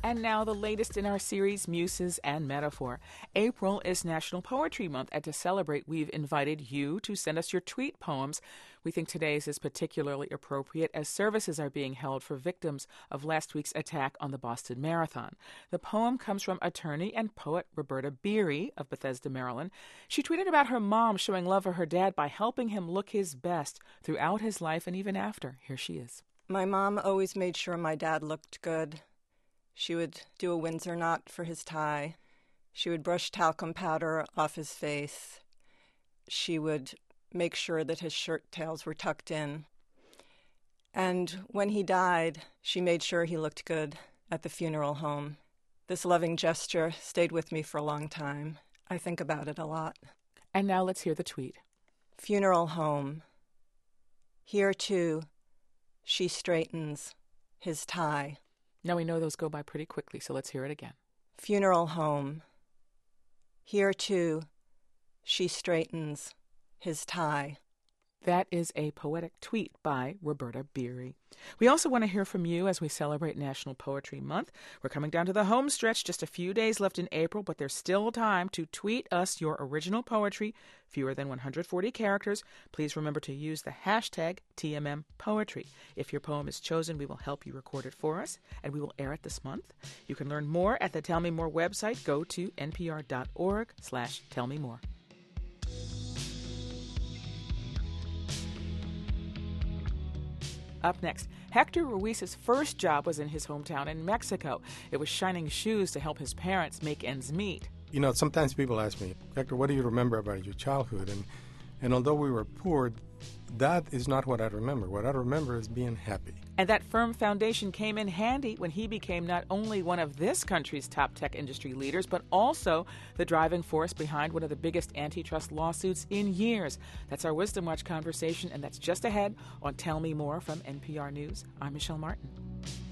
And now the latest in our series, Muses and Metaphor. April is National Poetry Month, and to celebrate, we've invited you to send us your tweet poems. We think today's is particularly appropriate as services are being held for victims of last week's attack on the Boston Marathon. The poem comes from attorney and poet Roberta Beery of Bethesda, Maryland. She tweeted about her mom showing love for her dad by helping him look his best throughout his life and even after. Here she is. My mom always made sure my dad looked good. She would do a Windsor knot for his tie. She would brush talcum powder off his face. She would make sure that his shirt tails were tucked in. And when he died, she made sure he looked good at the funeral home. This loving gesture stayed with me for a long time. I think about it a lot. And now let's hear the tweet. Funeral home. Here, too, she straightens his tie. Now we know those go by pretty quickly, so let's hear it again. Funeral home. Here, too, she straightens his tie. That is a poetic tweet by Roberta Beery. We also want to hear from you as we celebrate National Poetry Month. We're coming down to the home stretch, just a few days left in April, but there's still time to tweet us your original poetry, fewer than 140 characters. Please remember to use the hashtag TMMPoetry. If your poem is chosen, we will help you record it for us, and we will air it this month. You can learn more at the Tell Me More website. Go to npr.org/tellmemore. Up next, Hector Ruiz's first job was in his hometown in Mexico. It was shining shoes to help his parents make ends meet. You know, sometimes people ask me, Hector, what do you remember about your childhood? And although we were poor, that is not what I remember. What I remember is being happy. And that firm foundation came in handy when he became not only one of this country's top tech industry leaders, but also the driving force behind one of the biggest antitrust lawsuits in years. That's our Wisdom Watch conversation, and that's just ahead on Tell Me More from NPR News. I'm Michelle Martin.